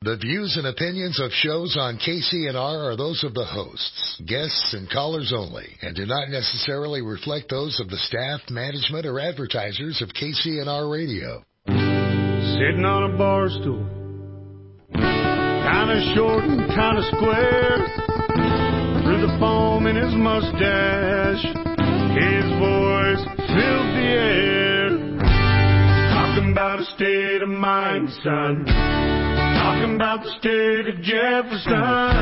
The views and opinions of shows on KCNR are those of the hosts, guests, and callers only, and do not necessarily reflect those of the staff, management, or advertisers of KCNR Radio. Sitting on a bar stool, kinda short and kinda square, through the foam in his mustache, his voice fills the air. Talking about a state of mind, son. Talking about the state of Jefferson.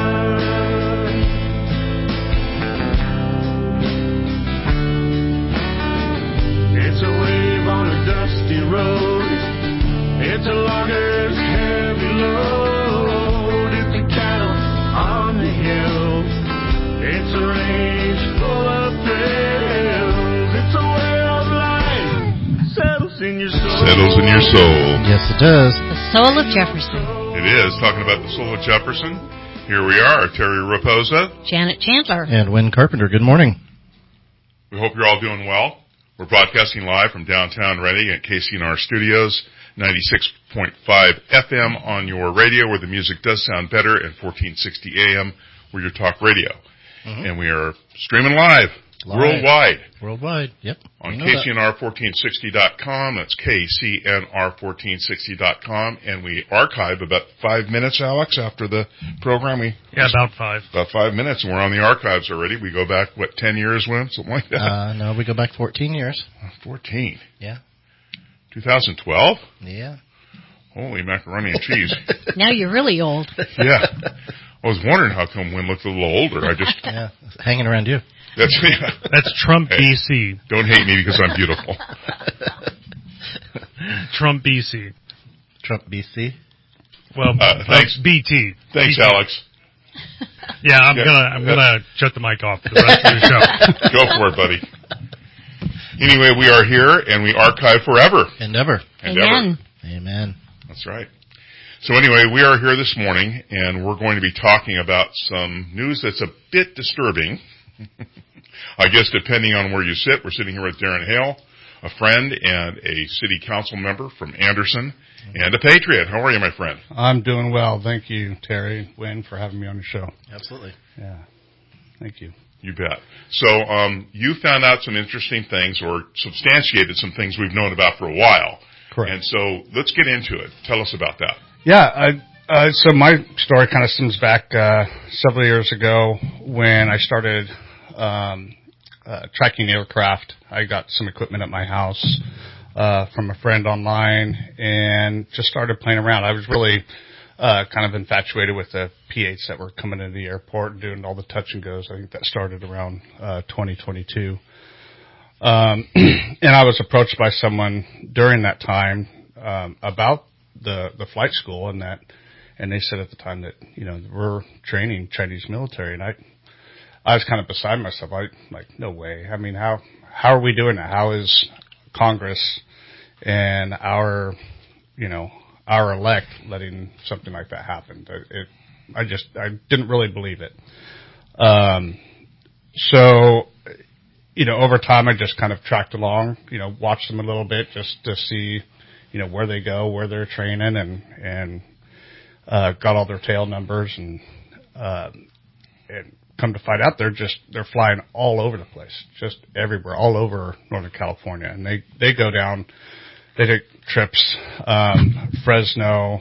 It's a wave on a dusty road. It's a logger's heavy load. It's a cattle on the hill. It's a range full of thrills. It's a way of life settles in your soul. Settles in your soul. Yes, it does. The soul of Jefferson. It is. Talking about the soul of Jefferson. Here we are, Terry Raposa. Janet Chandler. And Wynn Carpenter. Good morning. We hope you're all doing well. We're broadcasting live from downtown Reading at KCNR Studios, 96.5 FM on your radio where the music does sound better, and 1460 AM where your talk radio. Mm-hmm. And we are streaming live. Worldwide. Yep. On KCNR1460.com. That's KCNR1460.com. And we archive about 5 minutes, Alex, after the program. About 5. About 5 minutes, and we're on the archives already. We go back, 10 years, Wim? Something like that? No, we go back 14 years. 14? Yeah. 2012? Yeah. Holy macaroni and cheese. Now you're really old. Yeah. I was wondering how come Wynn looked a little older. Yeah, hanging around you. That's Trump BC. Don't hate me because I'm beautiful. Trump BC. Trump BC. Well, thanks. BT. Thanks, BT. Alex. Yeah, I'm gonna shut the mic off for the rest of the show. Go for it, buddy. Anyway, we are here and we archive forever. And ever. Amen. That's right. So anyway, we are here this morning and we're going to be talking about some news that's a bit disturbing. I guess depending on where you sit. We're sitting here with Darren Hale, a friend and a city council member from Anderson, and a patriot. How are you, my friend? I'm doing well. Thank you, Terry and Wynn, for having me on the show. Absolutely. Yeah. Thank you. You bet. So you found out some interesting things or substantiated some things we've known about for a while. Correct. And so let's get into it. Tell us about that. Yeah. So my story kind of stems back several years ago when I started tracking aircraft. I got some equipment at my house from a friend online and just started playing around. I was really kind of infatuated with the P-8s that were coming into the airport and doing all the touch and goes. I think that started around 2022. And I was approached by someone during that time about the flight school and they said at the time that, we're training Chinese military, and I was kind of beside myself. No way. I mean, how are we doing that? How is Congress and our elect letting something like that happen? I didn't really believe it. So, over time I just kind of tracked along, watched them a little bit just to see, where they go, where they're training, and got all their tail numbers and come to find out they're flying all over the place, just everywhere, all over Northern California. And they go down, they take trips, Fresno,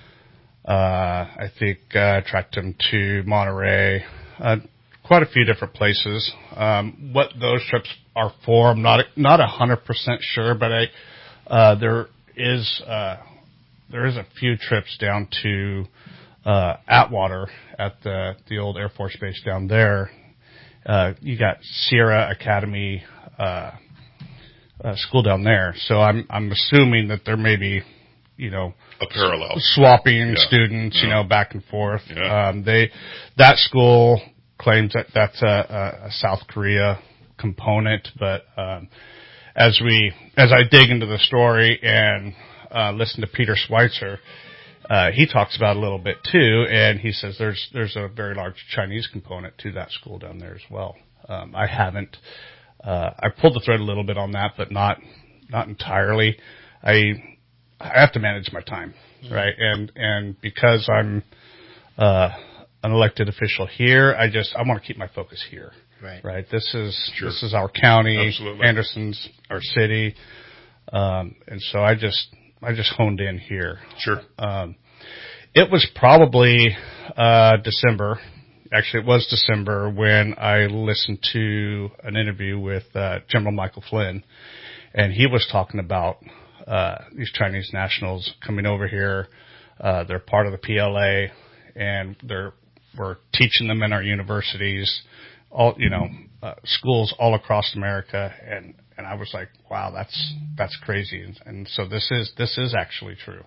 I think, tracked them to Monterey, quite a few different places. What those trips are for, I'm not 100% sure, but there is a few trips down to Atwater at the old Air Force Base down there. You got Sierra Academy school down there, so I'm assuming that there may be, a parallel swapping students, back and forth. Yeah. That school claims that that's a South Korea component, but as I dig into the story and listen to Peter Schweitzer, he talks about it a little bit too, and he says there's a very large Chinese component to that school down there as well. I haven't. I pulled the thread a little bit on that, but not entirely. I have to manage my time, right? And because I'm an elected official here, I want to keep my focus here. Right. This is our county. Absolutely. Anderson's our city. And so I just honed in here. Sure. It was probably December. Actually, it was December when I listened to an interview with General Michael Flynn, and he was talking about these Chinese nationals coming over here. They're part of the PLA, and we're teaching them in our universities, all schools all across America, and I was like, wow, that's crazy, and so this is actually true.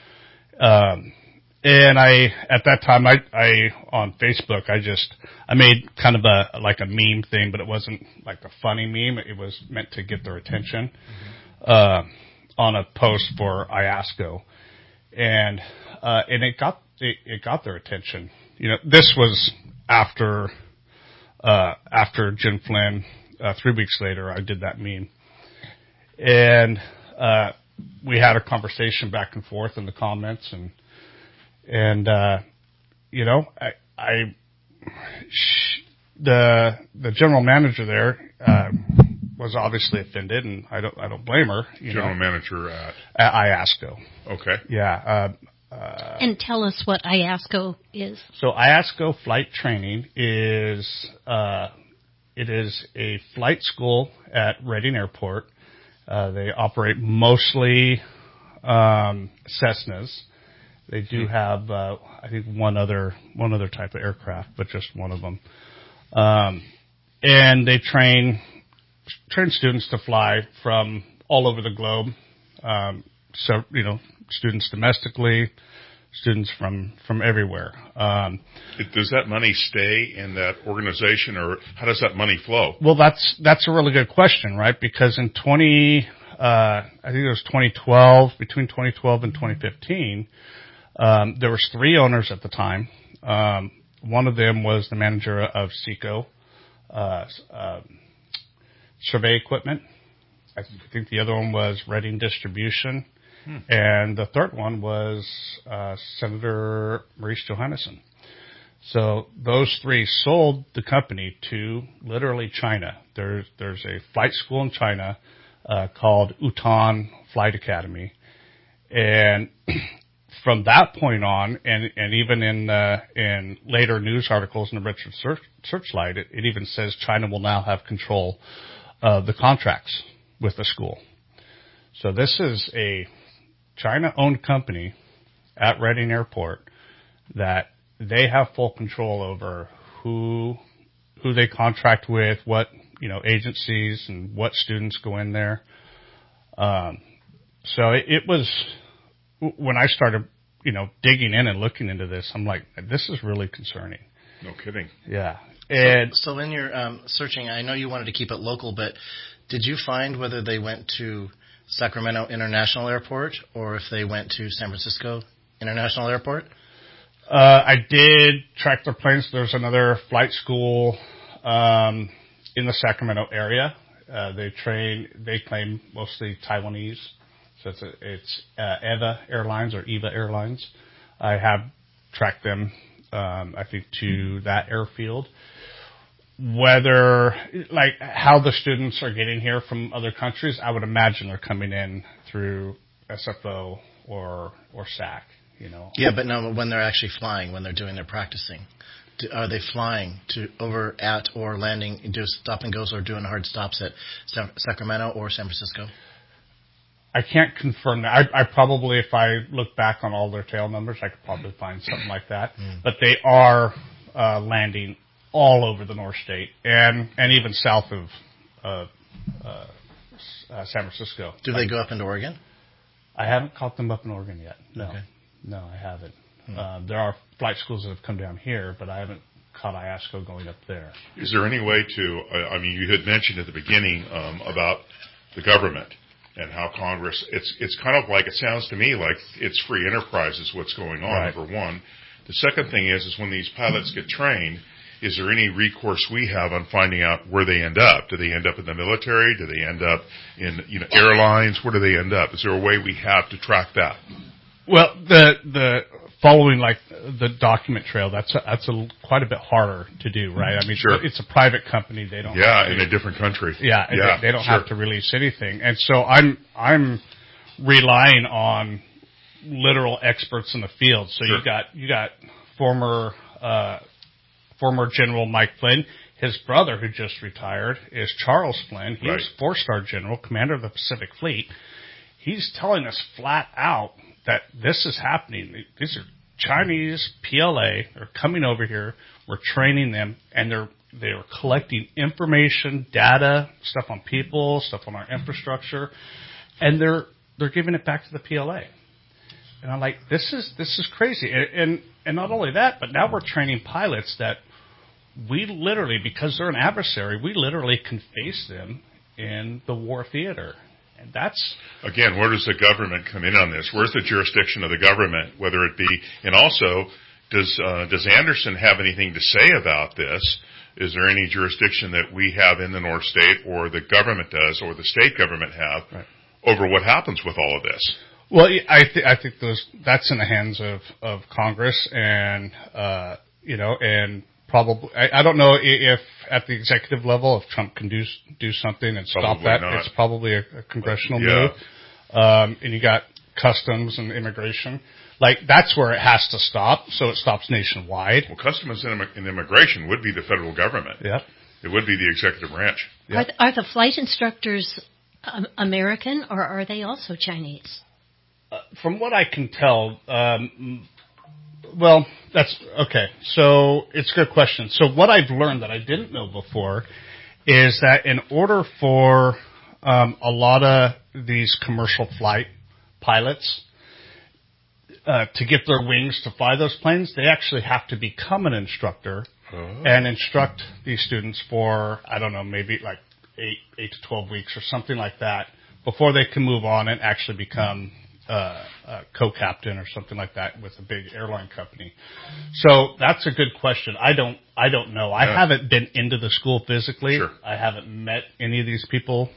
And at that time, I on Facebook, I made kind of a meme thing, but it wasn't like a funny meme. It was meant to get their attention, on a post for IASCO. And it got their attention. This was after Jim Flynn, 3 weeks later, I did that meme. And, we had a conversation back and forth in the comments and the general manager there, was obviously offended, and I don't blame her. General manager at IASCO. Okay. Yeah. And tell us what IASCO is. So IASCO Flight Training is it is a flight school at Redding Airport. They operate mostly Cessnas. They do have, I think, one other type of aircraft, but just one of them. And they train students to fly from all over the globe. So, students domestically, students from everywhere. Does that money stay in that organization, or how does that money flow? Well, that's a really good question, right? Because in I think it was 2012, between 2012 and 2015, there was 3 owners at the time. One of them was the manager of SECO, Survey Equipment. I think the other one was Redding Distribution. And the third one was Senator Maurice Johannesson. So those 3 sold the company to literally China. There's a flight school in China called Utan Flight Academy. And from that point on, and even in later news articles in the Richard Searchlight, it even says China will now have control of the contracts with the school. So this is a China-owned company at Redding Airport that they have full control over who they contract with, what agencies and what students go in there. So it was when I started digging in and looking into this, I'm like, this is really concerning. No kidding. Yeah. And so in your searching, I know you wanted to keep it local, but did you find whether they went to Sacramento International Airport or if they went to San Francisco International Airport? I did track their planes. There's another flight school in the Sacramento area. They claim mostly Taiwanese. So it's EVA Airlines or EVA Airlines. I have tracked them, I think, to that airfield. Whether, how the students are getting here from other countries, I would imagine they're coming in through SFO or SAC, Yeah, but no, when they're actually flying, when they're doing their practicing, are they flying over at or landing, do stop and goes or doing hard stops at Sacramento or San Francisco? I can't confirm that. I probably, if I look back on all their tail numbers, I could probably find something like that. But they are landing all over the North State and even south of San Francisco. Do they go up into Oregon? I haven't caught them up in Oregon yet. No. Okay. No, I haven't. There are flight schools that have come down here, but I haven't caught IASCO going up there. Is there any way to, you had mentioned at the beginning about the government and how Congress, it's kind of like, it sounds to me like it's free enterprise is what's going on, right. Number one. The second thing is when these pilots get trained, is there any recourse we have on finding out where they end up? Do they end up in the military? Do they end up in airlines? Where do they end up? Is there a way we have to track that? Well, the following like the document trail, that's quite a bit harder to do, right? I mean, sure. It's a private company; they don't. Yeah, in a different country. Yeah, they don't have to release anything, and so I'm relying on literal experts in the field. So sure. you got former General Mike Flynn. His brother, who just retired, is Charles Flynn. He was 4-star general, commander of the Pacific Fleet. He's telling us flat out that this is happening. These are Chinese PLA. They're coming over here. We're training them, and they're collecting information, data, stuff on people, stuff on our infrastructure, and they're giving it back to the PLA. And I'm like, this is crazy. And not only that, but now we're training pilots that we literally, because they're an adversary, we literally can face them in the war theater. And that's... Again, where does the government come in on this? Where's the jurisdiction of the government, whether it be... And also, does Anderson have anything to say about this? Is there any jurisdiction that we have in the North State, or the government does, or the state government have, over what happens with all of this? Well, I think that's in the hands of Congress, and and probably I don't know if at the executive level, if Trump can do something and stop probably that. Not. It's probably a congressional move. And you got customs and immigration. Like, that's where it has to stop, so it stops nationwide. Well, customs and immigration would be the federal government. Yep. It would be the executive branch. Yep. Are the flight instructors American, or are they also Chinese? From what I can tell, well, that's okay. So it's a good question. So what I've learned that I didn't know before is that in order for a lot of these commercial flight pilots to get their wings to fly those planes, they actually have to become an instructor and instruct these students for, I don't know, maybe like 8 to 12 weeks or something like that before they can move on and actually become a co-captain or something like that with a big airline company. So that's a good question. I don't know. I haven't been into the school physically. Sure. I haven't met any of these people.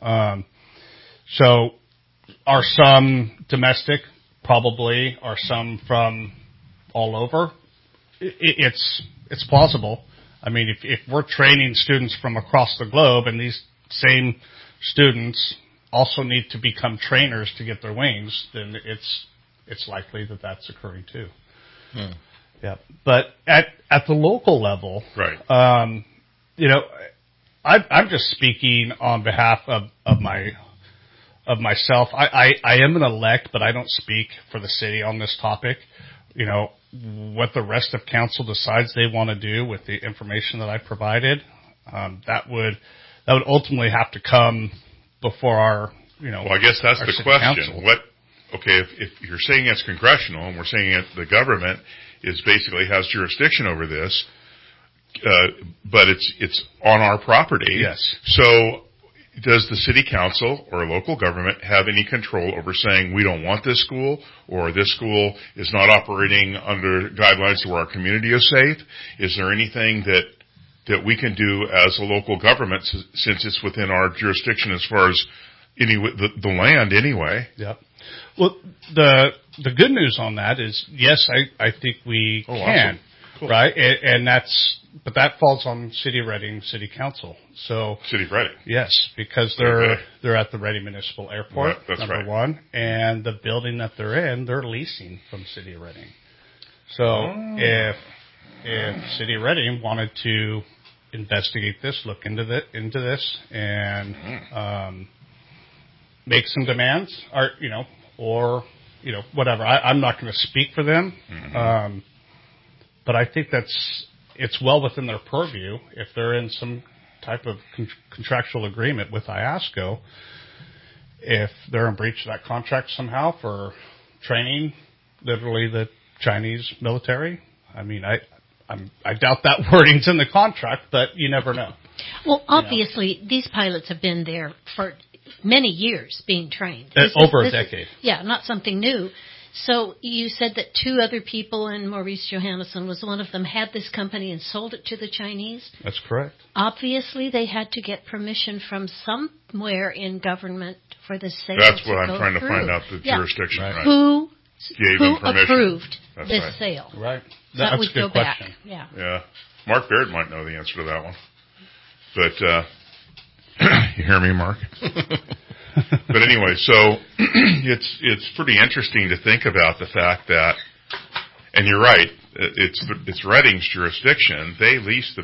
So are some domestic? Probably. Are some from all over? It's plausible. I mean, if we're training students from across the globe, and these same students also need to become trainers to get their wings, then it's likely that that's occurring too. Yeah, but at the local level, right? I'm just speaking on behalf of myself. I am an elect, but I don't speak for the city on this topic. What the rest of council decides they want to do with the information that I provided, that would ultimately have to come before our, Well, I guess that's the question. Council. If you're saying it's congressional, and we're saying the government is basically has jurisdiction over this, but it's on our property. Yes. So does the city council or local government have any control over saying we don't want this school, or this school is not operating under guidelines where our community is safe? Is there anything that we can do as a local government, since it's within our jurisdiction as far as the land anyway? Yep. Well, the good news on that is, yes, I think we can, awesome. Cool. Right? But that falls on City of Reading City Council. So City of Reading. Yes, because they're at the Reading Municipal Airport. Right, that's number right. one, and the building that they're in, they're leasing from City of Reading. So if City of Reading wanted to investigate this, look into this, and make some demands, or whatever. I'm not going to speak for them, but I think it's well within their purview if they're in some type of contractual agreement with IASCO. If they're in breach of that contract somehow for training, literally the Chinese military. I mean, I doubt that wording's in the contract, but you never know. Well, obviously, these pilots have been there for many years being trained. Over a decade. Not something new. So you said that 2 other people, and Maurice Johannesson was one of them, had this company and sold it to the Chinese? That's correct. Obviously, they had to get permission from somewhere in government for the sale. That's what I'm go trying to through. find out, the jurisdiction. Right. Right. Who Gave them permission. approved That's this right. sale? Right. That That's would a good go question. back. Yeah. Yeah. Mark Baird might know the answer to that one. But, you hear me, Mark? But anyway, so it's pretty interesting to think about the fact that, and you're right, it's Redding's jurisdiction. They lease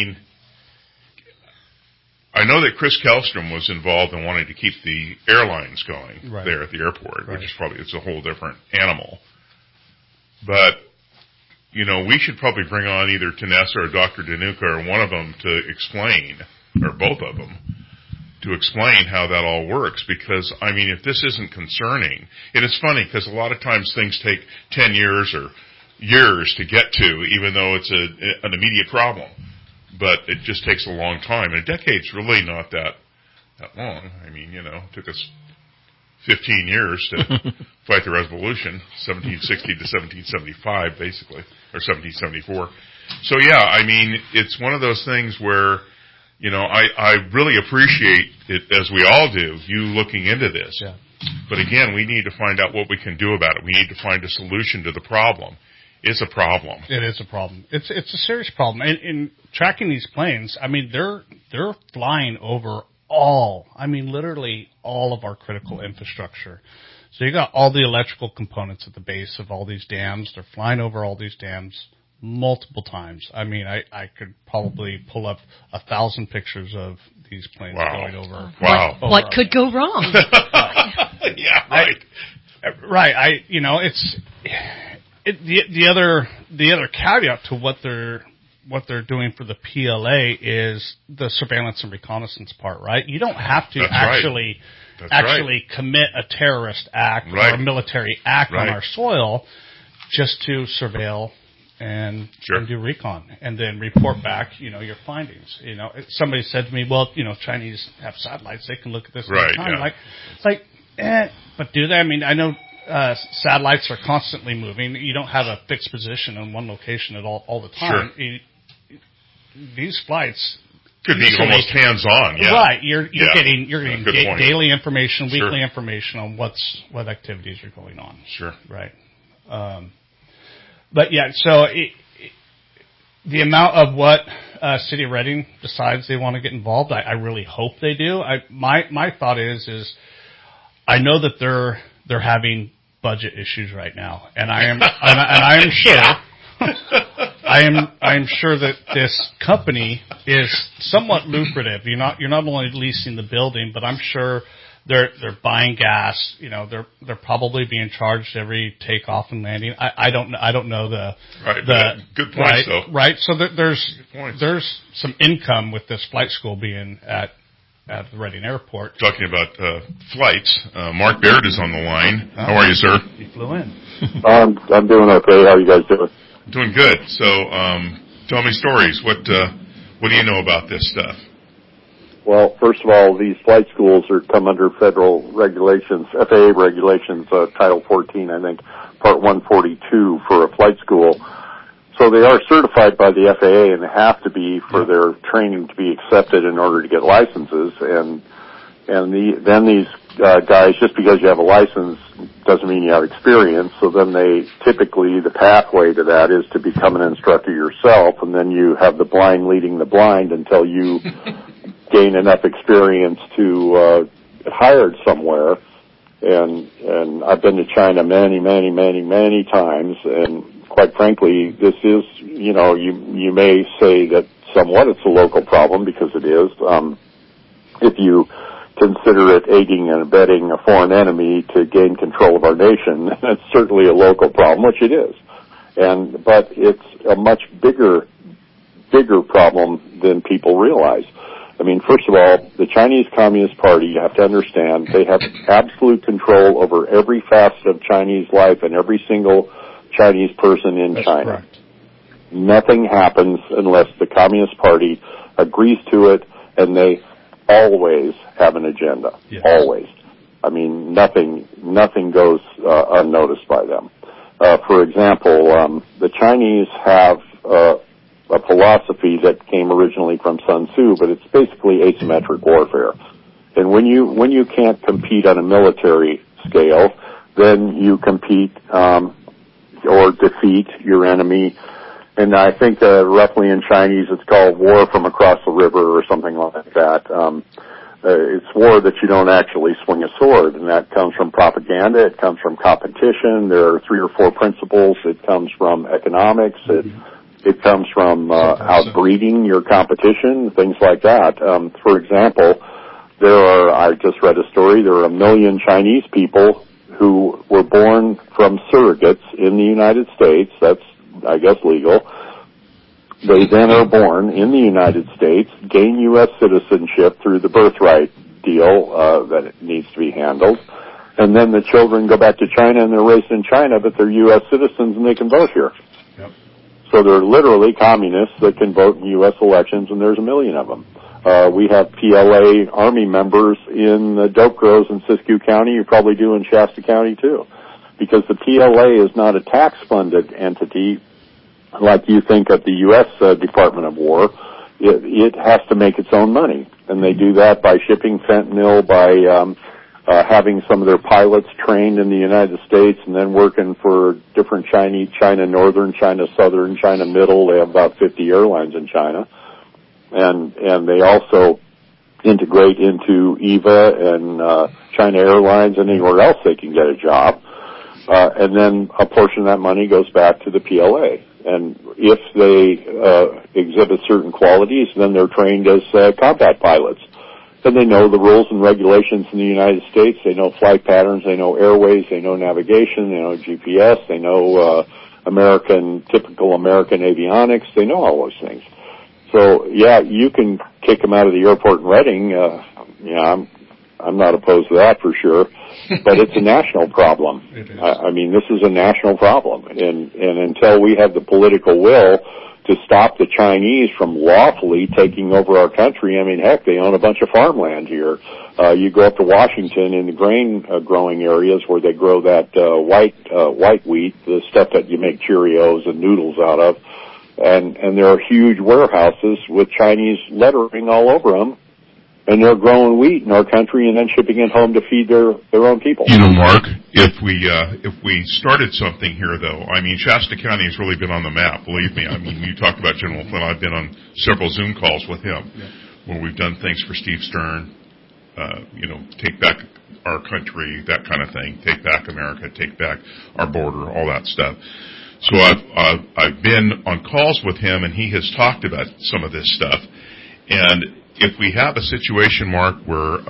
I know that Chris Kellstrom was involved in wanting to keep the airlines going there at the airport, which is it's a whole different animal. But, we should probably bring on either Tanessa or Dr. Danuka or one of them to explain, or both of them, to explain how that all works. Because, if this isn't concerning, and it's funny because a lot of times things take 10 years or years to get to, even though it's an immediate problem. But it just takes a long time. And a decade's really not that long. It took us 15 years to fight the Revolution, 1760 to 1775, basically, or 1774. So, it's one of those things where, I really appreciate it, as we all do, you looking into this. Yeah. But again, we need to find out what we can do about it. We need to find a solution to the problem. It's a problem. It is a problem. It's a serious problem. And in tracking these planes, they're flying over literally all of our critical infrastructure. So you got all the electrical components at the base of all these dams. They're flying over all these dams multiple times. I could probably pull up 1,000 pictures of these planes going over. Wow. What could go wrong? Yeah, right. Right. The other caveat to what they're doing for the PLA is the surveillance and reconnaissance part, right? You don't have to actually commit a terrorist act or a military act on our soil just to surveil and do recon and then report back, your findings. Somebody said to me, well, Chinese have satellites. They can look at this all the time. Yeah. But do they? I know satellites are constantly moving. You don't have a fixed position in one location at all the time. Sure. These flights could be almost hands-on. Yeah. Right. You're getting daily information, Sure. weekly information on what activities are going on. Sure. Right. But yeah, so the amount of what City of Redding decides they want to get involved, I really hope they do. My thought is I know that they're having budget issues right now, and I am sure I am sure that this company is somewhat lucrative. You're not only leasing the building, but I'm sure they're buying gas. They're probably being charged every takeoff and landing. I don't know the good points though. Right. So there's some income with this flight school being at the Redding Airport. Talking about flights, Mark Baird is on the line. How are you, sir? He flew in. I'm doing okay. How are you guys doing? Doing good. So, tell me stories. What do you know about this stuff? Well, first of all, these flight schools come under federal regulations, FAA regulations, Title 14, I think, Part 142 for a flight school. So they are certified by the FAA and have to be for their training to be accepted in order to get licenses. And then these guys, just because you have a license doesn't mean you have experience. So then typically the pathway to that is to become an instructor yourself, and then you have the blind leading the blind until you gain enough experience to get hired somewhere. And I've been to China many times, and quite frankly, this is, you may say that somewhat it's a local problem, because it is. If you consider it aiding and abetting a foreign enemy to gain control of our nation, it's certainly a local problem, which it is. But it's a much bigger problem than people realize. First of all, the Chinese Communist Party, you have to understand, they have absolute control over every facet of Chinese life and every single Chinese person in China. Correct. Nothing happens unless the Communist Party agrees to it, and they always have an agenda. Yes. Always. I mean, nothing goes unnoticed by them. For example, the Chinese have a philosophy that came originally from Sun Tzu, but it's basically asymmetric warfare. And when you can't compete on a military scale, then you compete or defeat your enemy. And I think roughly in Chinese it's called war from across the river or something like that. It's war that you don't actually swing a sword, and that comes from propaganda. It comes from competition. There are 3 or 4 principles. It comes from economics. It comes from outbreeding your competition, things like that. For example, I just read a story, there are 1 million Chinese people who were born from surrogates in the United States. That's, I guess, legal. They then are born in the United States, gain U.S. citizenship through the birthright deal that it needs to be handled, and then the children go back to China and they're raised in China, but they're U.S. citizens and they can vote here. Yep. So they're literally communists that can vote in U.S. elections, and there's 1 million of them. We have PLA Army members in the dope grows in Siskiyou County. You probably do in Shasta County too, because the PLA is not a tax-funded entity like you think of the U.S. Department of War. It has to make its own money, and they do that by shipping fentanyl, by having some of their pilots trained in the United States and then working for different China Northern, China Southern, China Middle. They have about 50 airlines in China. And they also integrate into EVA and China Airlines and anywhere else they can get a job. And then a portion of that money goes back to the PLA. And if they exhibit certain qualities, then they're trained as combat pilots. Then they know the rules and regulations in the United States. They know flight patterns. They know airways. They know navigation. They know GPS. They know typical American avionics. They know all those things. So, yeah, you can kick them out of the airport in Reading. I'm not opposed to that for sure. But it's a national problem. It is. I mean, this is a national problem. And until we have the political will to stop the Chinese from lawfully taking over our country, I mean, heck, they own a bunch of farmland here. You go up to Washington in the grain growing areas where they grow that white wheat, the stuff that you make Cheerios and noodles out of. And there are huge warehouses with Chinese lettering all over them, and they're growing wheat in our country and then shipping it home to feed their own people. You know, Mark, if we started something here, though, I mean, Shasta County has really been on the map, believe me. I mean, you talked about General Flynn. I've been on several Zoom calls with him where we've done things for Steve Stern, take back our country, that kind of thing, take back America, take back our border, all that stuff. So I've been on calls with him, and he has talked about some of this stuff. And if we have a situation, Mark, where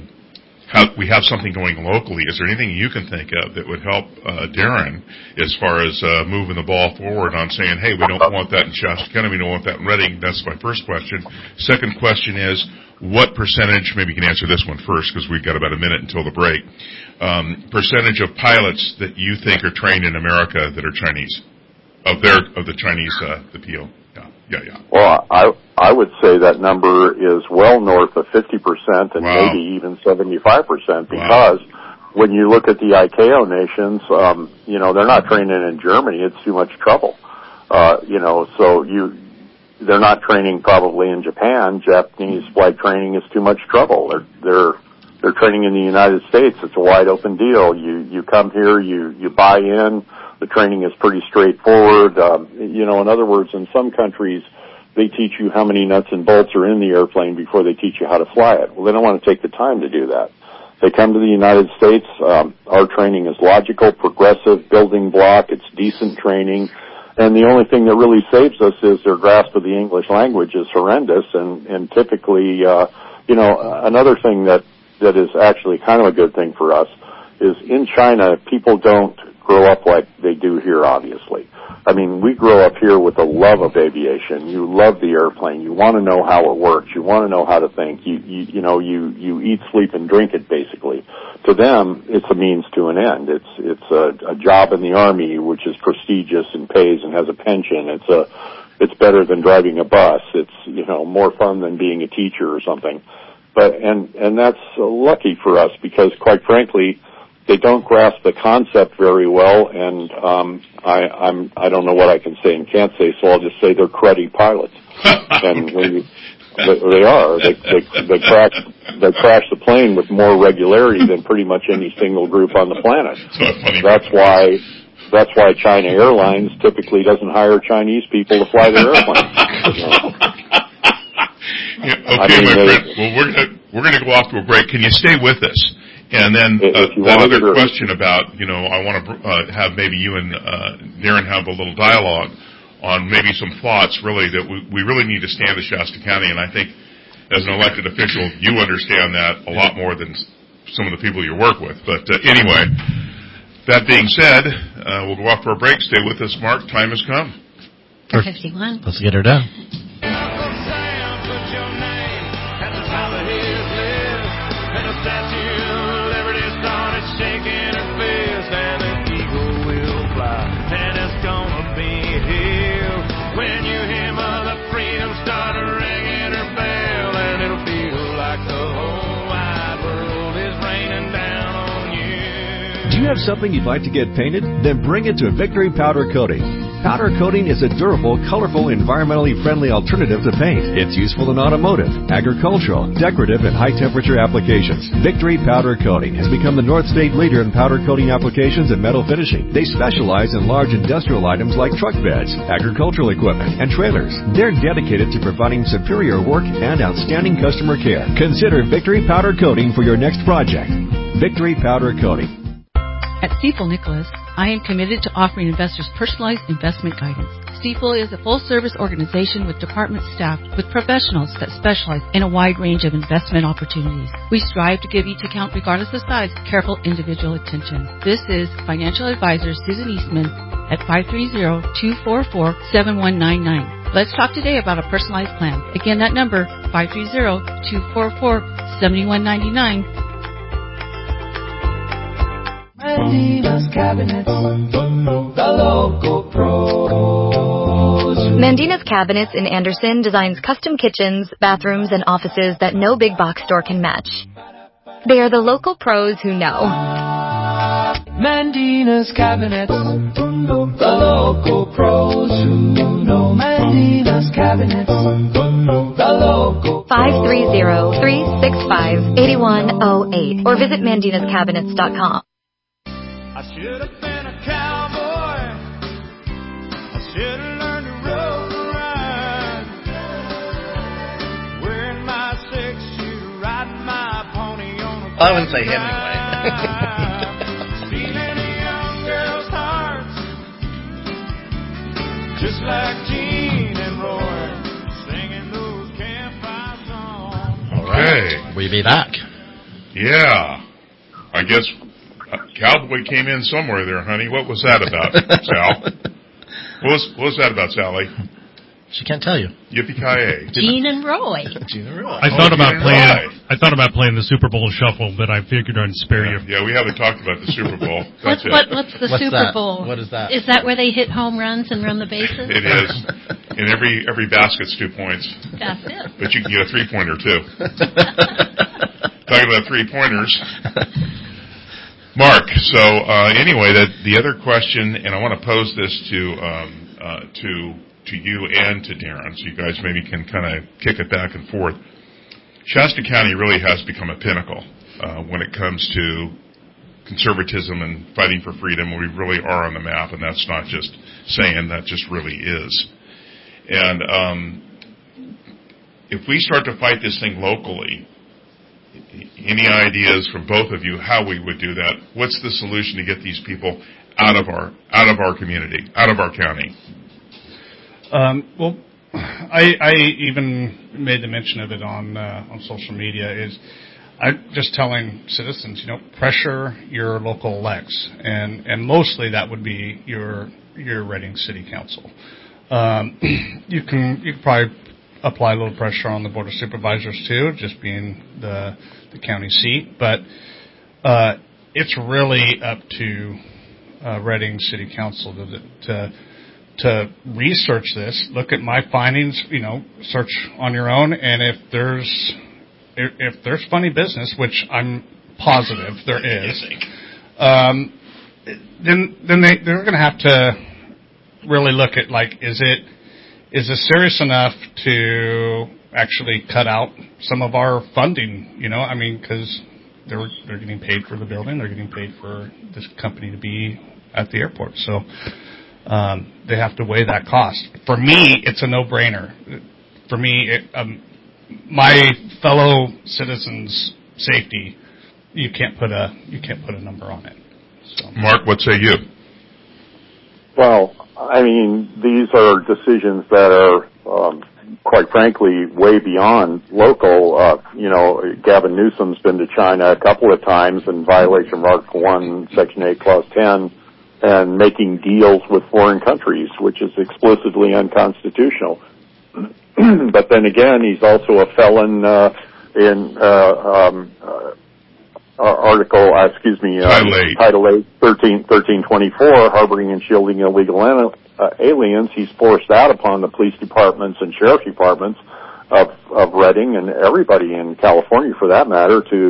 we have something going locally, is there anything you can think of that would help Darren as far as moving the ball forward on saying, hey, we don't want that in Shasta County, we don't want that in Reading? That's my first question. Second question is, what percentage, maybe you can answer this one first because we've got about a minute until the break, percentage of pilots that you think are trained in America that are Chinese, of the Chinese, the PO? Yeah. Well, I would say that number is well north of 50% and maybe even 75% because when you look at the ICAO nations, they're not training in Germany. It's too much trouble. They're not training probably in Japan. Japanese flight training is too much trouble. They're training in the United States. It's a wide open deal. You come here, you buy in. The training is pretty straightforward. In other words, in some countries, they teach you how many nuts and bolts are in the airplane before they teach you how to fly it. Well, they don't want to take the time to do that. They come to the United States. Our training is logical, progressive, building block. It's decent training. And the only thing that really saves us is their grasp of the English language is horrendous. And typically, another thing that is actually kind of a good thing for us is in China, people don't grow up like they do here, obviously. I mean, we grow up here with a love of aviation. You love the airplane. You want to know how it works. You want to know how to think. You eat, sleep, and drink it, basically. To them, it's a means to an end. It's a job in the Army, which is prestigious and pays and has a pension. It's better than driving a bus. It's, more fun than being a teacher or something. And that's lucky for us because, quite frankly, they don't grasp the concept very well, and I don't know what I can say and can't say, so I'll just say they're cruddy pilots. And they are. They crash the plane with more regularity than pretty much any single group on the planet. That's why China Airlines typically doesn't hire Chinese people to fly their airplanes. Okay, my friend. Well, we're going to go off to a break. Can you stay with us? And then that other question about, I want to have maybe you and Darren have a little dialogue on maybe some thoughts, really, that we really need to stand as Shasta County. And I think as an elected official, you understand that a lot more than some of the people you work with. But anyway, that being said, we'll go off for a break. Stay with us, Mark. Time has come. 51. Let's get her done. Do you have something you'd like to get painted? Then bring it to Victory Powder Coating. Powder coating is a durable, colorful, environmentally friendly alternative to paint. It's useful in automotive, agricultural, decorative, and high-temperature applications. Victory Powder Coating has become the North State leader in powder coating applications and metal finishing. They specialize in large industrial items like truck beds, agricultural equipment, and trailers. They're dedicated to providing superior work and outstanding customer care. Consider Victory Powder Coating for your next project. Victory Powder Coating. At Stifel Nicholas, I am committed to offering investors personalized investment guidance. Stifel is a full-service organization with department staff with professionals that specialize in a wide range of investment opportunities. We strive to give each account, regardless of size, careful individual attention. This is financial advisor Susan Eastman at 530-244-7199. Let's talk today about a personalized plan. Again, that number, 530-244-7199. Mandina's Cabinets, the local pros. Mandina's Cabinets in Anderson designs custom kitchens, bathrooms, and offices that no big box store can match. They are the local pros who know. Mandina's Cabinets, the local pros who know. Mandina's Cabinets, the local 530-365-8108 or visit mandinascabinets.com. I should have been a cowboy. I should have learned to rope and ride. Wearing my 6-shooter, riding my pony on a I wouldn't say him anyway. Stealing a young girl's hearts, just like Gene and Roy, singing those campfire songs. Okay. We be back. Yeah. I guess Cowboy came in somewhere there, honey. What was that about, Sal? What was that about, Sally? She can't tell you. Yippee-ki-yay. Gene and Roy. Gene and Roy. I thought about playing the Super Bowl shuffle, but I figured I'd spare you. Yeah, we haven't talked about the Super Bowl. What's the Super Bowl? What is that? Is that where they hit home runs and run the bases? It is. And every basket's 2 points. That's it. But you can get a 3-pointer, too. Talking about 3-pointers. Mark, so anyway, the other question, and I want to pose this to you and to Darren, so you guys maybe can kind of kick it back and forth. Shasta County really has become a pinnacle when it comes to conservatism and fighting for freedom. We really are on the map, and that's not just saying, that just really is. And if we start to fight this thing locally, any ideas from both of you how we would do that? What's the solution to get these people out of our community, out of our county? Well, I even made the mention of it on social media. I'm just telling citizens, pressure your local elects, and mostly that would be your Reading City Council. You can probably apply a little pressure on the Board of Supervisors too, just being the county seat, but it's really up to Reading City Council to research this, look at my findings, search on your own, and if there's if there's funny business, which I'm positive there is, then they're going to have to really look at, like, is it serious enough to actually cut out some of our funding? You know, I mean, because they're getting paid for the building, they're getting paid for this company to be at the airport, so they have to weigh that cost. For me, it's a no-brainer. For me, my fellow citizens' safety, you can't put a number on it. So. Mark, what say you? Well, I mean, these are decisions that are, quite frankly, way beyond local. Gavin Newsom's been to China a couple of times in violation of Article 1, Section 8, Clause 10, and making deals with foreign countries, which is explicitly unconstitutional. But then again, he's also a felon in Title 8, 1324, harboring and shielding illegal aliens. He's forced that upon the police departments and sheriff departments of Redding and everybody in California, for that matter, to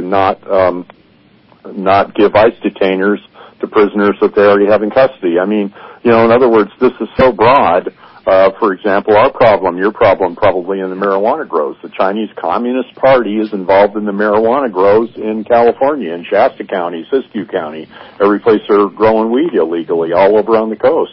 not give ICE detainers to prisoners that they already have in custody. I mean, in other words, this is so broad. For example, our problem, your problem probably in the marijuana grows. The Chinese Communist Party is involved in the marijuana grows in California, in Shasta County, Siskiyou County, every place they're growing weed illegally, all over on the coast.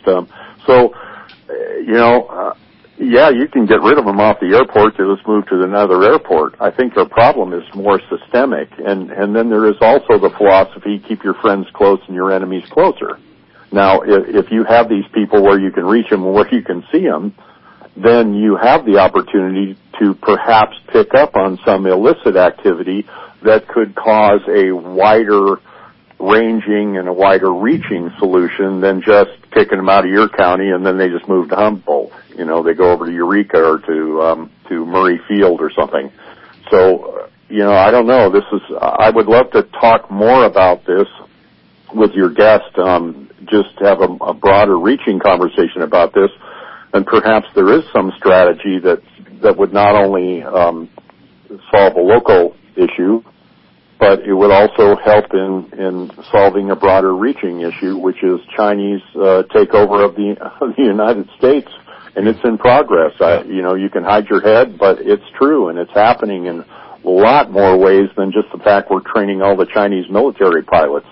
Yeah, you can get rid of them off the airport to just move to another airport. I think their problem is more systemic. And then there is also the philosophy, keep your friends close and your enemies closer. Now, if you have these people where you can reach them and where you can see them, then you have the opportunity to perhaps pick up on some illicit activity that could cause a wider ranging and a wider reaching solution than just kicking them out of your county and then they just move to Humboldt. They go over to Eureka or to Murray Field or something. So, I don't know. I would love to talk more about this with your guest, just have a broader reaching conversation about this, and perhaps there is some strategy that would not only solve a local issue, but it would also help in solving a broader reaching issue, which is Chinese takeover of the United States, and it's in progress. You can hide your head, but it's true, and it's happening in a lot more ways than just the fact we're training all the Chinese military pilots.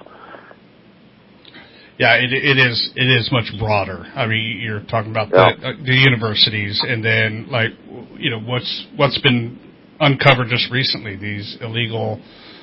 Yeah, it is much broader. I mean, you're talking about the universities, and then what's been uncovered just recently, these illegal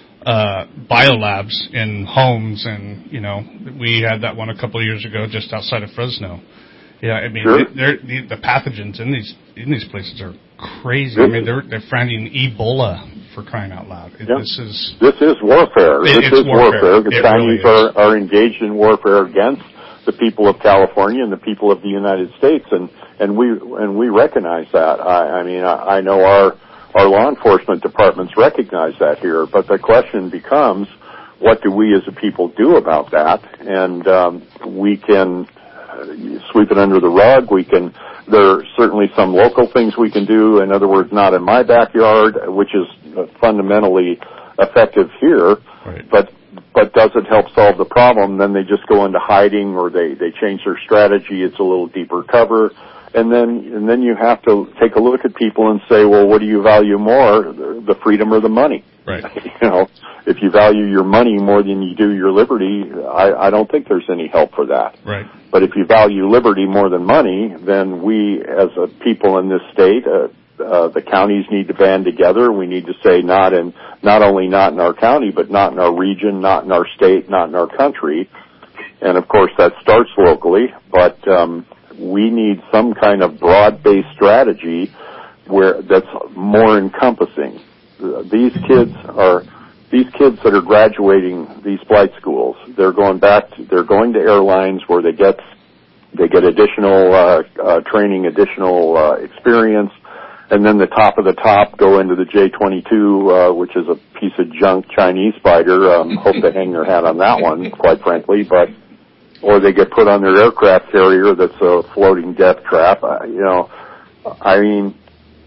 biolabs in homes, and we had that one a couple of years ago just outside of Fresno. Yeah, I mean, sure. The pathogens in these places are crazy. I mean, they're finding Ebola, for crying out loud. This is warfare. It's warfare. The Chinese really are engaged in warfare against the people of California and the people of the United States, and we recognize that. I know our law enforcement departments recognize that here, but the question becomes, what do we as a people do about that? And we can sweep it under the rug. There are certainly some local things we can do. In other words, not in my backyard, which is fundamentally effective here. Right. But does it help solve the problem? Then they just go into hiding, or they change their strategy. It's a little deeper cover. And then you have to take a look at people and say, well, what do you value more, the freedom or the money? Right. If you value your money more than you do your liberty, I don't think there's any help for that. Right. But if you value liberty more than money, then we as a people in this state, the counties need to band together. We need to say not only not in our county, but not in our region, not in our state, not in our country. And of course that starts locally, but we need some kind of broad-based strategy that's more encompassing. These kids that are graduating these flight schools, they're going to airlines where they get additional training, additional experience, and then the top of the top go into the J-22, which is a piece of junk Chinese fighter. Hope they hang their hat on that one, quite frankly, or they get put on their aircraft carrier that's a floating death trap.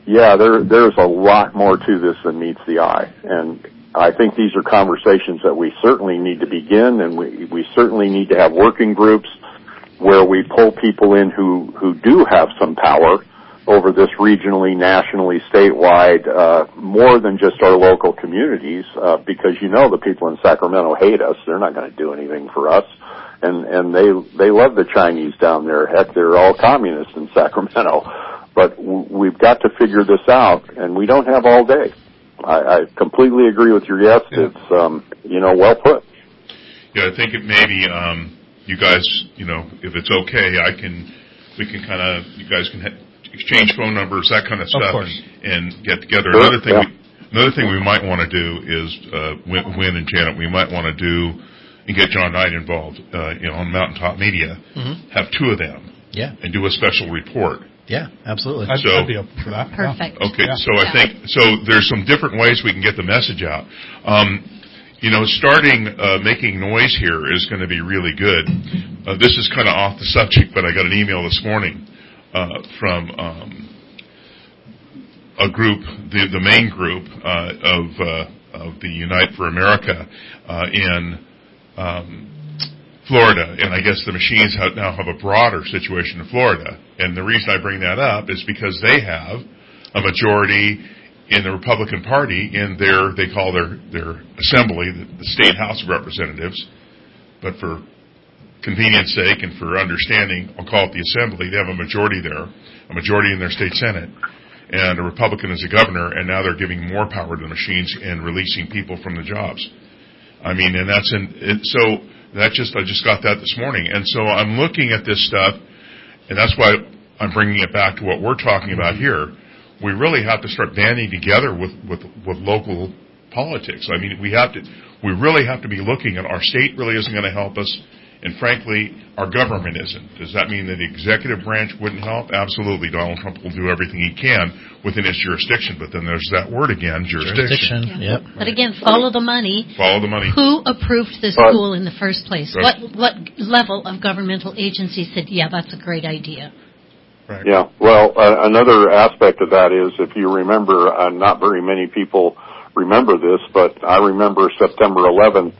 yeah, there's a lot more to this than meets the eye. And I think these are conversations that we certainly need to begin, and we certainly need to have working groups where we pull people in who do have some power over this regionally, nationally, statewide, more than just our local communities, because the people in Sacramento hate us. They're not going to do anything for us. And they love the Chinese down there. Heck, they're all communists in Sacramento. But we've got to figure this out, and we don't have all day. I completely agree with your guest. Yeah. It's, well put. Yeah, I think it may be, you guys, if it's okay, you guys can exchange phone numbers, that kind of stuff, and get together. Sure. Another thing we might want to do is, Wynn and Janet, we might want to do, and get John Knight involved, on Mountaintop Media, have two of them, and do a special report. Yeah, absolutely. I'd be open for that. Perfect. Okay, so I think there's some different ways we can get the message out. Starting making noise here is going to be really good. This is kind of off the subject, but I got an email this morning from a group, the main group of the Unite for America in Florida, and I guess the machines now have a broader situation in Florida. And the reason I bring that up is because they have a majority in the Republican Party in they call their assembly, the State House of Representatives. But for convenience sake and for understanding, I'll call it the assembly. They have a majority there, a majority in their state senate, and a Republican is the governor, and now they're giving more power to the machines and releasing people from the jobs. I mean, and I just got that this morning. And so I'm looking at this stuff, and that's why I'm bringing it back to what we're talking about here. We really have to start banding together with local politics. I mean, we really have to be looking at our state really isn't going to help us, and frankly, our government isn't. Does that mean that the executive branch wouldn't help? Absolutely. Donald Trump will do everything he can within his jurisdiction, but then there's that word again, jurisdiction. Yeah. Yep. But again, follow the money. Follow the money. Who approved this school in the first place? Right. What level of governmental agency said, yeah, that's a great idea? Right. Yeah. Well, another aspect of that is, if you remember, not very many people remember this, but I remember September 11th,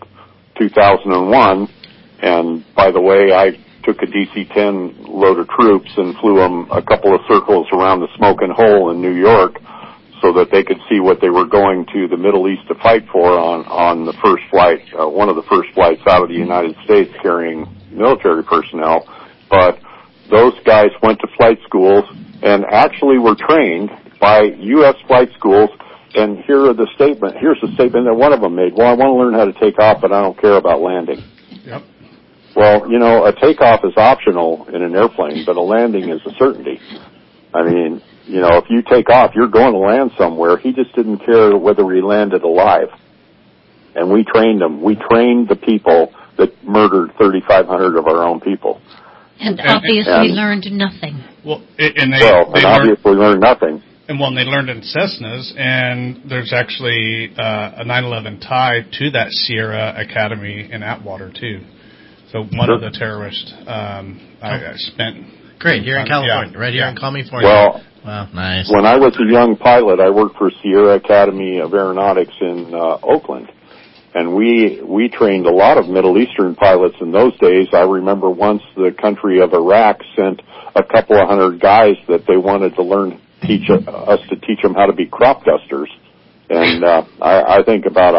2001, and by the way, I took a DC-10 load of troops and flew them a couple of circles around the Smoking Hole in New York so that they could see what they were going to the Middle East to fight for on the first flight, one of the first flights out of the United States carrying military personnel. But those guys went to flight schools and actually were trained by U.S. flight schools. And here's the statement that one of them made. Well, I want to learn how to take off, but I don't care about landing. Yep. Well, a takeoff is optional in an airplane, but a landing is a certainty. I mean, if you take off, you're going to land somewhere. He just didn't care whether he landed alive. And we trained them. We trained the people that murdered 3,500 of our own people. And obviously learned nothing. Well, they obviously learned nothing. And they learned in Cessnas, and there's actually a 9/11 tie to that Sierra Academy in Atwater too. So one of the terrorists I spent. Great, here in California, right here in California. Well, wow, nice. When I was a young pilot, I worked for Sierra Academy of Aeronautics in Oakland. And we trained a lot of Middle Eastern pilots in those days. I remember once the country of Iraq sent a couple of hundred guys that they wanted to teach them how to be crop dusters. And I think about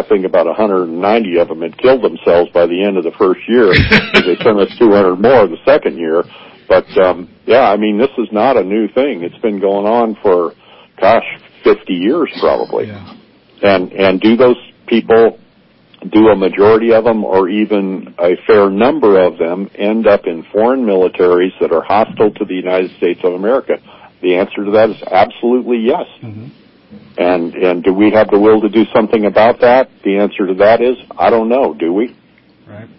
190 of them had killed themselves by the end of the first year. They sent us 200 more the second year. But this is not a new thing. It's been going on for 50 years probably. Yeah. And do those people, do a majority of them or even a fair number of them end up in foreign militaries that are hostile to the United States of America? The answer to that is absolutely yes. Mm-hmm. And do we have the will to do something about that? The answer to that is, I don't know. Do we? Right.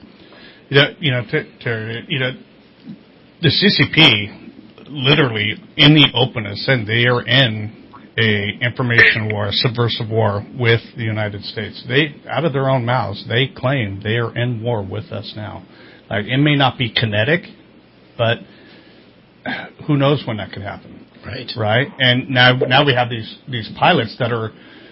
Terry, the CCP literally in the open has said they are in a information war, a subversive war with the United States. They, out of their own mouths, they claim they are in war with us now. Like, it may not be kinetic, but who knows when that could happen. Right? And now we have these pilots that are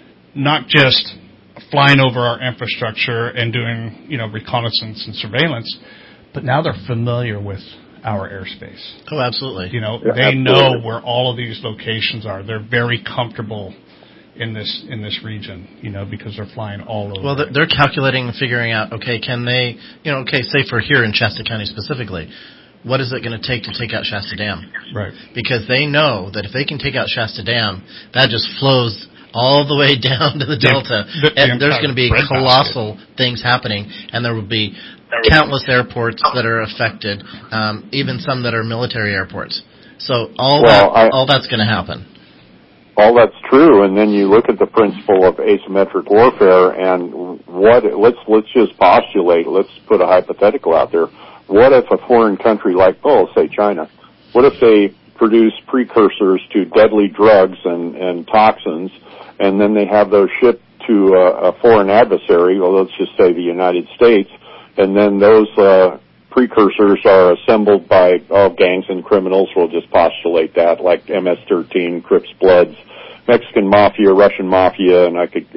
not just flying over our infrastructure and doing, reconnaissance and surveillance, but now they're familiar with our airspace. Oh, absolutely. They know where all of these locations are. They're very comfortable in this region, because they're flying all over. Well, they're calculating and figuring out, okay, can they, say for here in Shasta County specifically, what is it going to take out Shasta Dam? Right. Because they know that if they can take out Shasta Dam, that just flows all the way down to the Delta, and there's going to be colossal things happening, and there will be countless airports that are affected, even some that are military airports. So all that's going to happen. All that's true, and then you look at the principle of asymmetric warfare, and let's just postulate, let's put a hypothetical out there. What if a foreign country like, say China, what if they produce precursors to deadly drugs and toxins, and then they have those shipped to a foreign adversary, let's just say the United States, and then those precursors are assembled by gangs and criminals, we'll just postulate that, like MS-13, Crips, Bloods, Mexican Mafia, Russian Mafia, and I could,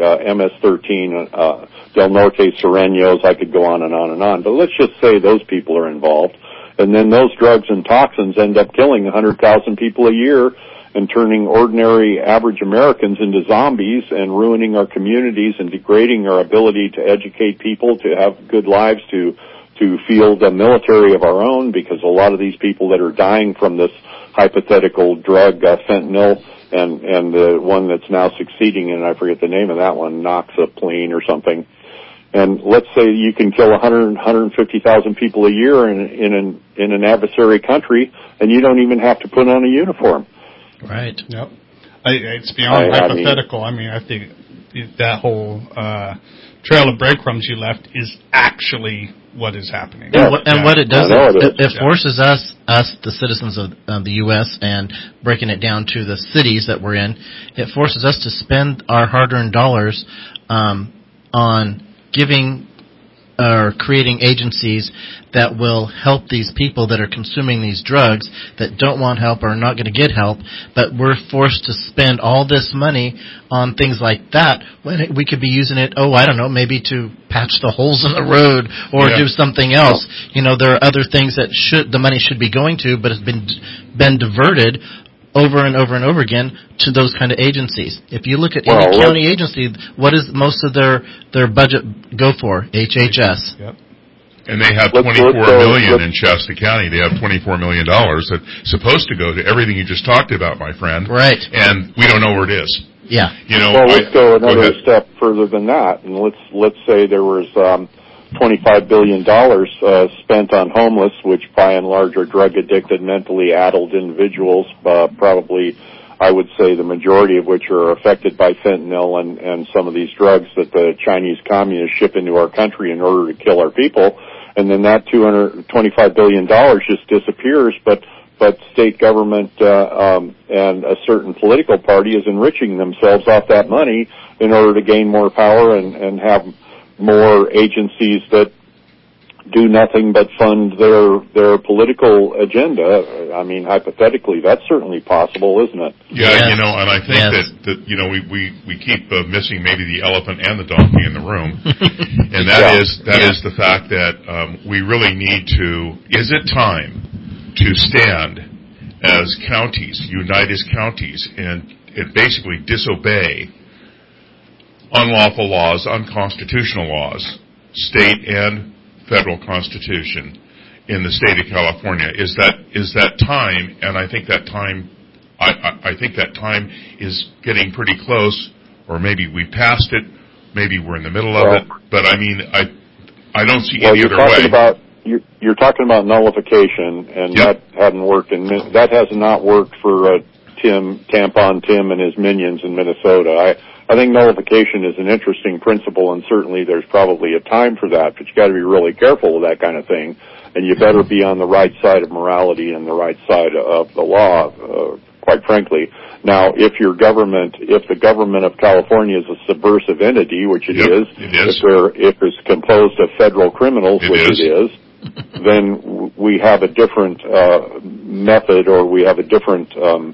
MS-13, Del Norte Sureños, I could go on and on and on. But let's just say those people are involved. And then those drugs and toxins end up killing 100,000 people a year and turning ordinary average Americans into zombies and ruining our communities and degrading our ability to educate people, to have good lives, to field a military of our own, because a lot of these people that are dying from this hypothetical drug, fentanyl, and the one that's now succeeding, and I forget the name of that one, noxaplene or something. And let's say you can kill 150,000 people a year in an adversary country, and you don't even have to put on a uniform. Right. Yep. It's beyond hypothetical. I think that whole trail of breadcrumbs you left is actually what is happening. And what it does is it forces us, the citizens of the U.S., and breaking it down to the cities that we're in, it forces us to spend our hard-earned dollars on giving or creating agencies that will help these people that are consuming these drugs that don't want help or are not going to get help, but we're forced to spend all this money on things like that when we could be using it, maybe to patch the holes in the road or do something else. There are other things that the money should be going to, but has been diverted over and over and over again to those kind of agencies. If you look at any county agency, what does most of their budget go for? HHS. Yep. And they have $24 million in Shasta County. They have $24 million that's supposed to go to everything you just talked about, my friend. Right. And we don't know where it is. Yeah. Let's go another step further than that, and let's say there was $25 billion spent on homeless, which by and large are drug-addicted, mentally addled individuals, probably, I would say, the majority of which are affected by fentanyl and some of these drugs that the Chinese communists ship into our country in order to kill our people. And then that $225 billion just disappears, but state government and a certain political party is enriching themselves off that money in order to gain more power and have more agencies that do nothing but fund their political agenda. Hypothetically, that's certainly possible, isn't it? Yeah, and I think that we keep missing maybe the elephant and the donkey in the room, and that is the fact that we really need to. Is it time to stand as counties, unite as counties, and basically disobey unlawful laws, unconstitutional laws, state and federal constitution in the state of California? Is that time? And I think that time, I think that time is getting pretty close, or maybe we passed it, maybe we're in the middle of it. But I don't see any other way. You're talking about nullification, and that hadn't worked. That has not worked for Tampon Tim and his minions in Minnesota. I think nullification is an interesting principle, and certainly there's probably a time for that, but you got to be really careful with that kind of thing, and you better be on the right side of morality and the right side of the law, quite frankly. Now, if the government of California is a subversive entity, which it is, if it's composed of federal criminals, which it is, then we have a different method, or we have a different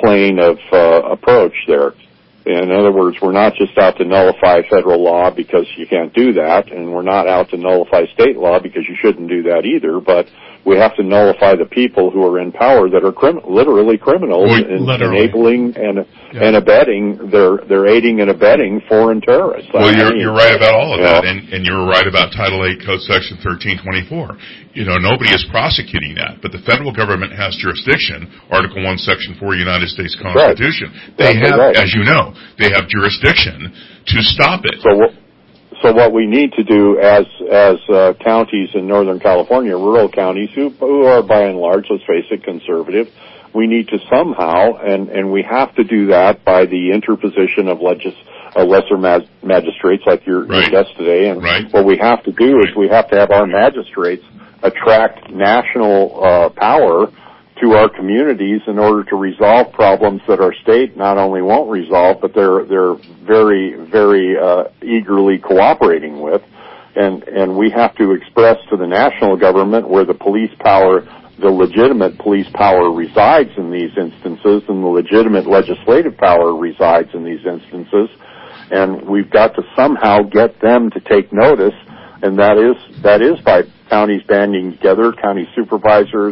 plane of approach there. In other words, we're not just out to nullify federal law because you can't do that, and we're not out to nullify state law because you shouldn't do that either, but we have to nullify the people who are in power that are literally criminals enabling and abetting, they're aiding and abetting foreign terrorists. Well, you're right about all of that, and you're right about Title 8 Code Section 1324. Nobody is prosecuting that, but the federal government has jurisdiction, Article 1, Section 4 United States Constitution. Right. They have, as you know, they have jurisdiction to stop it. So what we need to do as counties in Northern California, rural counties who are by and large, let's face it, conservative, we need to somehow, and we have to do that by the interposition of lesser magistrates like your guest today. And what we have to do is we have to have our magistrates attract national power to our communities in order to resolve problems that our state not only won't resolve, but they're very, very eagerly cooperating with. And we have to express to the national government where the police power, the legitimate police power resides in these instances, and the legitimate legislative power resides in these instances. And we've got to somehow get them to take notice, and that is by counties banding together, county supervisors,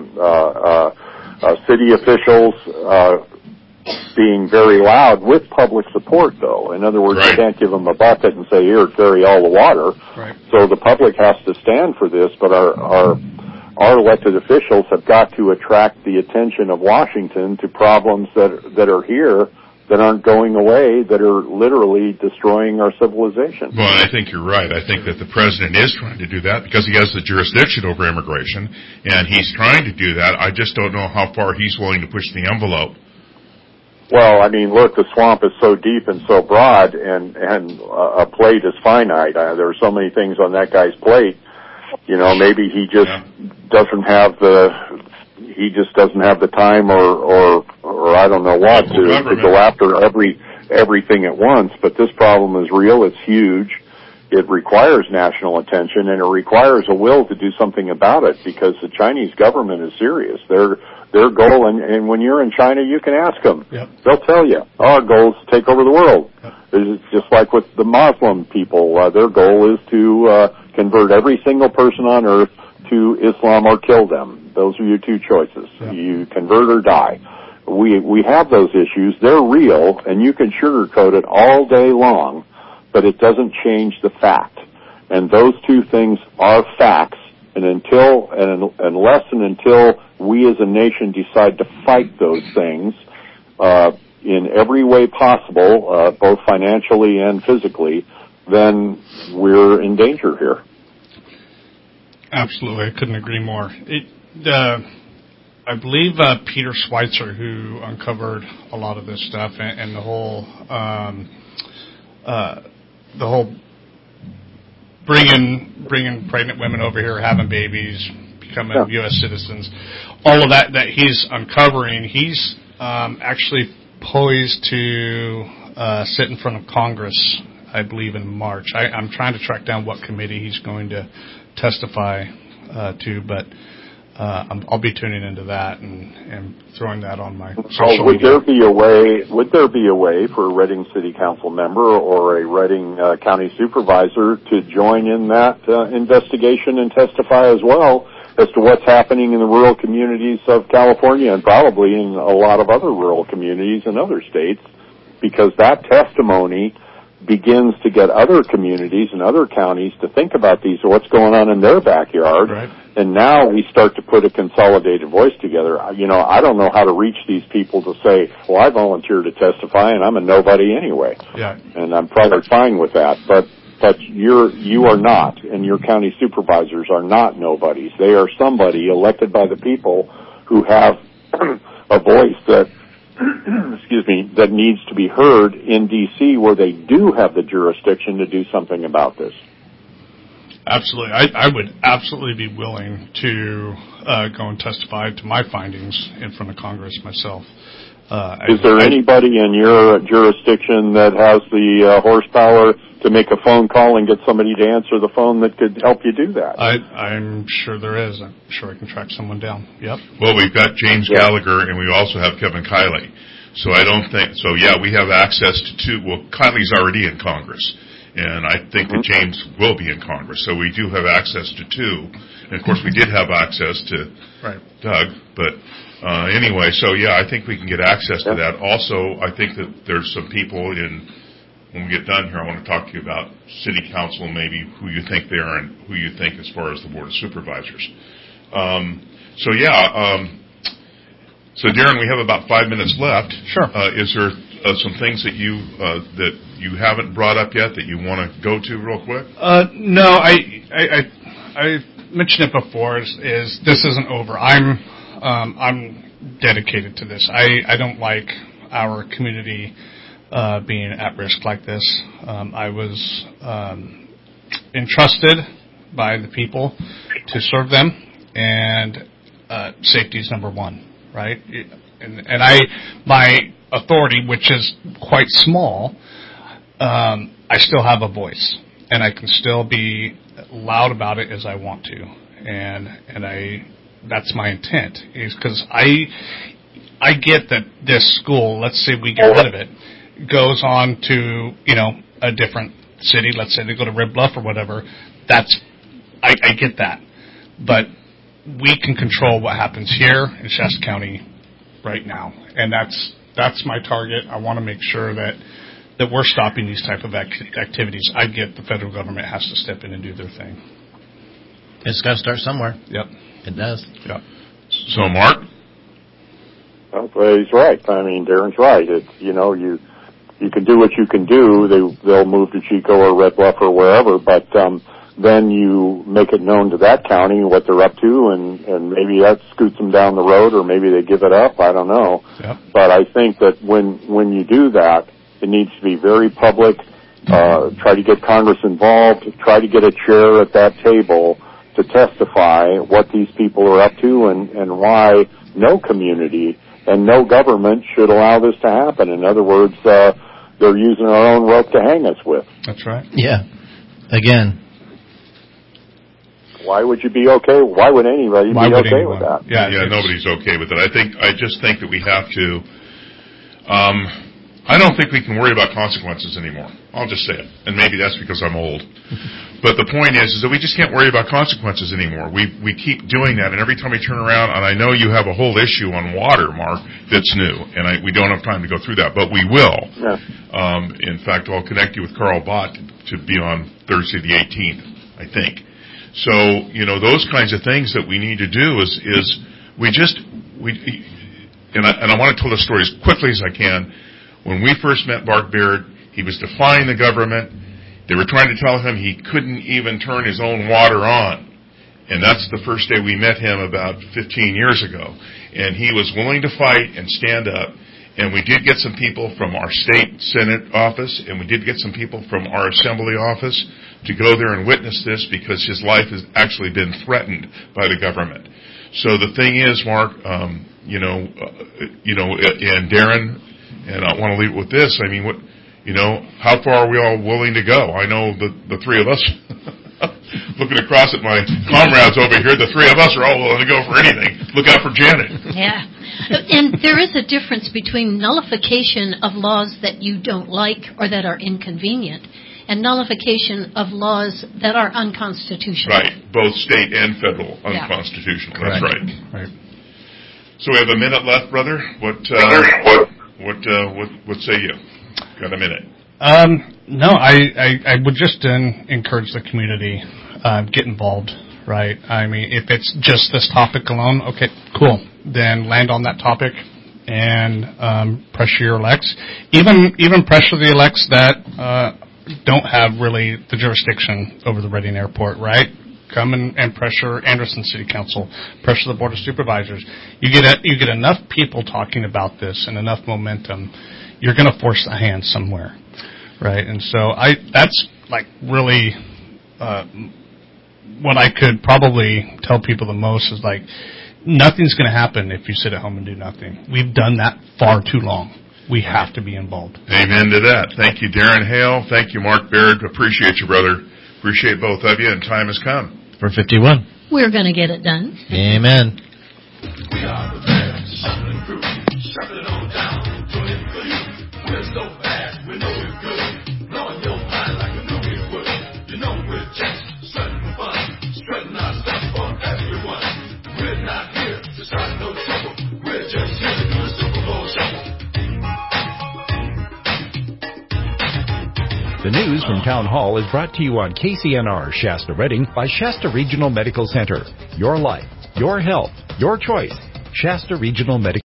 city officials, being very loud with public support, though. In other words, you can't give them a bucket and say, here, carry all the water. Right. So the public has to stand for this, but our elected officials have got to attract the attention of Washington to problems that are here, that aren't going away, that are literally destroying our civilization. Well, I think you're right. I think that the president is trying to do that because he has the jurisdiction over immigration, and he's trying to do that. I just don't know how far he's willing to push the envelope. Well, I mean, look, the swamp is so deep and so broad, and a plate is finite. There are so many things on that guy's plate. Maybe he just doesn't have the time or I don't know what to go after everything at once. But this problem is real. It's huge. It requires national attention, and it requires a will to do something about it, because the Chinese government is serious. Their goal, and when you're in China, you can ask them. Yep. They'll tell you, our goal is to take over the world. Yep. It's just like with the Muslim people. Their goal is to convert every single person on earth to Islam or kill them. Those are your two choices. Yep. You convert or die. We have those issues. They're real, and you can sugarcoat it all day long, but it doesn't change the fact. And those two things are facts. And unless we as a nation decide to fight those things in every way possible, both financially and physically, then we're in danger here. Absolutely, I couldn't agree more. I believe Peter Schweitzer, who uncovered a lot of this stuff, and the whole bringing pregnant women over here, having babies, becoming U.S. citizens, all of that he's uncovering, he's actually poised to sit in front of Congress, I believe, in March. I'm trying to track down what committee he's going to testify to, but I'll be tuning into that and throwing that on my social media. Would there be a way for a Redding City Council member or a Redding County Supervisor to join in that investigation and testify as well as to what's happening in the rural communities of California, and probably in a lot of other rural communities in other states, because that testimony begins to get other communities and other counties to think about what's going on in their backyard. Right. And now we start to put a consolidated voice together. I don't know how to reach these people to say, well, I volunteered to testify and I'm a nobody anyway. Yeah. And I'm probably fine with that. But you are not, and your county supervisors are not nobodies. They are somebody elected by the people who have a voice that that needs to be heard in D.C., where they do have the jurisdiction to do something about this. Absolutely. I would absolutely be willing to go and testify to my findings in front of Congress myself. Is there anybody in your jurisdiction that has the horsepower to make a phone call and get somebody to answer the phone that could help you do that? I'm sure there is. I'm sure I can track someone down. Yep. Well, we've got James Gallagher, and we also have Kevin Kiley. So I don't think so. Yeah, we have access to two. Well, Kiley's already in Congress, and I think that James will be in Congress. So we do have access to two, and of course we did have access to Doug. But anyway, so yeah, I think we can get access to that. Also, I think that there's some people in. When we get done here, I want to talk to you about City Council, maybe who you think they are and who you think as far as the Board of Supervisors. So Darren, we have about 5 minutes left. Sure. Is there some things that you haven't brought up yet that you want to go to real quick? No, I mentioned it before. Is this isn't over? I'm dedicated to this. I don't like our community being at risk like this. I was entrusted by the people to serve them, and safety is number one, right? And my authority, which is quite small, I still have a voice, and I can still be loud about it as I want to, and that's my intent, is because I get that this school, let's say we get rid of it, goes on to, a different city. Let's say they go to Red Bluff or whatever. I get that. But we can control what happens here in Shasta County right now. And that's my target. I want to make sure that we're stopping these type of activities. I get the federal government has to step in and do their thing. It's got to start somewhere. Yep. It does. Yep. So, Mark? Well, he's right. I mean, Darren's right. It's, you can do what you can do. They'll move to Chico or Red Bluff or wherever, but then you make it known to that county what they're up to, and maybe that scoots them down the road, or maybe they give it up. I don't know. Yep. But I think that when you do that, it needs to be very public. Try to get Congress involved. Try to get a chair at that table to testify what these people are up to and why no community and no government should allow this to happen. In other words, they're using our own rope to hang us with. That's right. Yeah. Again. Why would you be okay? Why would anybody be okay with that? Yeah, nobody's okay with it. I just think that we have to. I don't think we can worry about consequences anymore. I'll just say it, and maybe that's because I'm old. But the point is that we just can't worry about consequences anymore. We keep doing that, and every time we turn around, and I know you have a whole issue on water, Mark, that's new, and we don't have time to go through that, but we will. Yeah. In fact, I'll connect you with Carl Bott to be on Thursday the 18th, I think. So, those kinds of things that we need to do is and I want to tell the story as quickly as I can. When we first met Mark Baird, he was defying the government. They were trying to tell him he couldn't even turn his own water on. And that's the first day we met him about 15 years ago. And he was willing to fight and stand up. And we did get some people from our state Senate office, and we did get some people from our assembly office to go there and witness this, because his life has actually been threatened by the government. So the thing is, Mark, and Darren, and I want to leave it with this. I mean, how far are we all willing to go? I know the three of us, looking across at my comrades over here, the three of us are all willing to go for anything. Look out for Janet. Yeah. And there is a difference between nullification of laws that you don't like or that are inconvenient and nullification of laws that are unconstitutional. Right. Both state and federal unconstitutional. Yeah. That's right. Right. So we have a minute left, brother. What say you? Got a minute? No, I would just encourage the community, get involved, right? I mean, if it's just this topic alone, okay, cool. Then land on that topic and pressure your elects. Even pressure the elects that don't have really the jurisdiction over the Redding Airport, right? Come and pressure Anderson City Council, pressure the Board of Supervisors. You get enough people talking about this and enough momentum, you're going to force the hand somewhere, right? And so that's like really what I could probably tell people the most is like, nothing's going to happen if you sit at home and do nothing. We've done that far too long. We have to be involved. Amen to that. Thank you, Darren Hale. Thank you, Mark Baird. Appreciate you, brother. Appreciate both of you, and time has come. For 51. We're going to get it done. Amen. We are the best, hustling crew, shuffling on down, doing it for you. We're so fast, we know we're good, blowing your mind like a newbie would. You know we're just strutting for fun, strutting our stuff for everyone. We're not here to start no trouble, we're just here to do the Super Bowl shuffle. The news from Town Hall is brought to you on KCNR Shasta Redding by Shasta Regional Medical Center. Your life, your health, your choice. Shasta Regional Medical